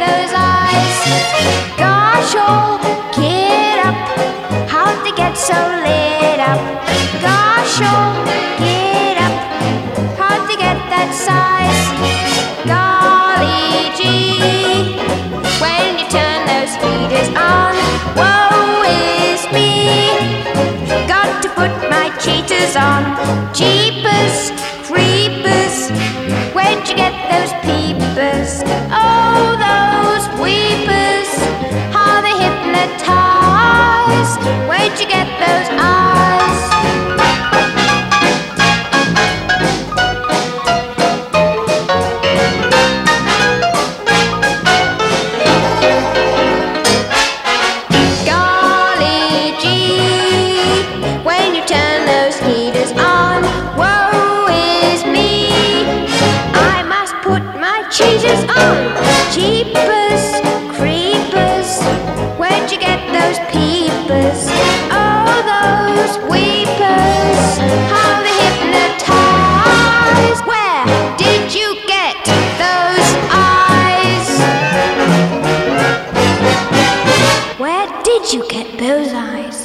those eyes? Gosh, oh, get up. How'd they get so lit up? Gosh, oh, get up. How'd they get that size? Golly gee, when you turn those heaters on, woe is me. Got to put my cheaters on. Jeepers, creepers, where'd you get those peepers? Oh, those weepers, how they hypnotize. Where'd you get those eyes? Golly gee, when you turn those heaters on, woe is me. I must put my cheaters on. Jeepers, creepers, where'd you get those peepers? Oh, those weepers, how they hypnotize. Where did you get those eyes? Where did you get those eyes?